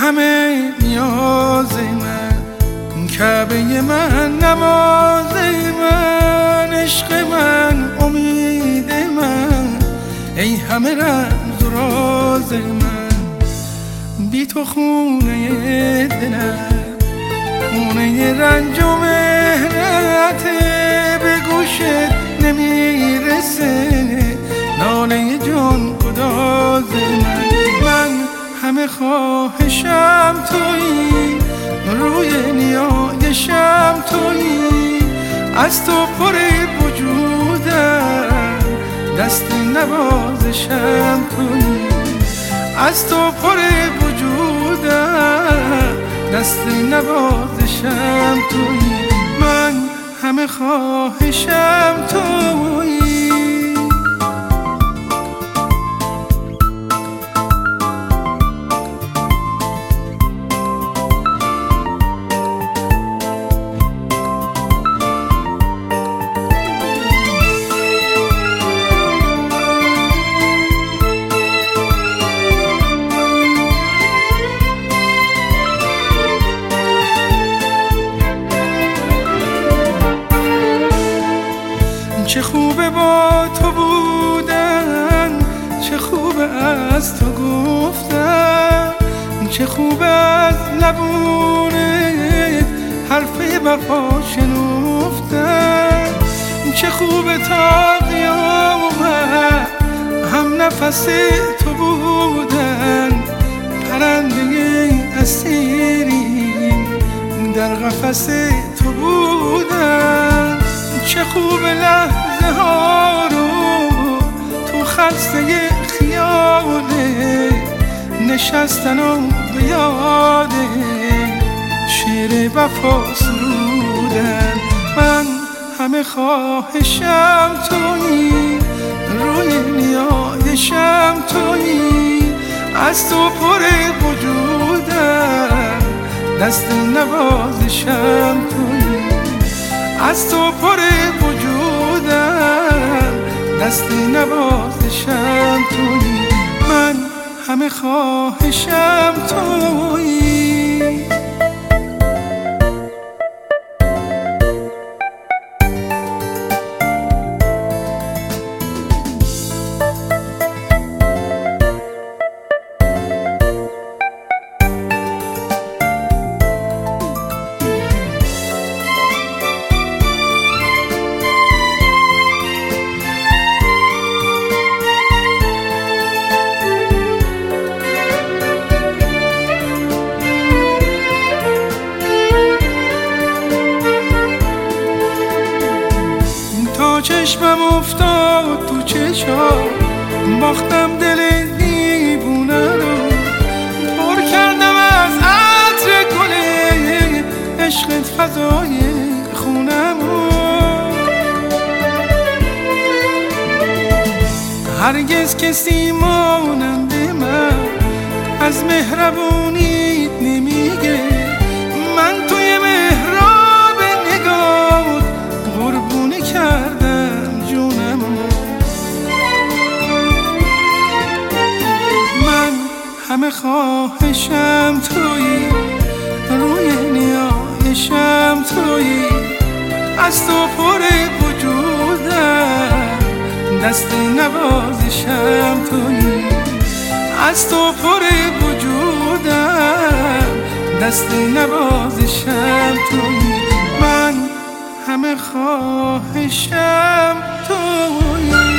همه نیاز من، کعبه من، نماز من، عشق من، امید من، ای همه رمز و راز من. بی تو خونه دلم خونه رنج و مهنت، به گوشت نمیرسه ناله جان گداز من همه خواهشم تویی، روی نیایشم تویی، از تو پر وجودم، دست نوازشم تویی، از تو پر وجودم، دست نوازشم تویی. من همه خواهشم تویی. چه خوبه با تو بودن، چه خوبه از تو گفتن، چه خوبه از لبونت حرف وفا شنفتن، چه خوبه تا قیامت هم نفس تو بودن، پرنده اسیری در قفس تو بودن. چه خوب لحظه ها رو تو خلصه خیاله نشستن و به یاد شعر وفا سرودن. من همه خواهشم تویی، روی نیایشم تویی، از تو پر وجودم، دست نوازشم تویی، از تو پر وجودم، دست نوازشم تویی. من همه خواهشم تویی. چشمم افتاد تو چشام، باختم دل دیوونه رو، پر کردم از عطر گل عشقت فضای خونم رو. هرگز کسی مانند من از مهربونیت نمیگه، من توی محراب نگاهت قربونی کردم جونم. من همه خواهشم تویی، روی نیایشم تویی، از تو پر وجودم، دست نوازشم تویی، از تو پر وجودم، دست نوازشم تویی. من همه خواهشم تویی.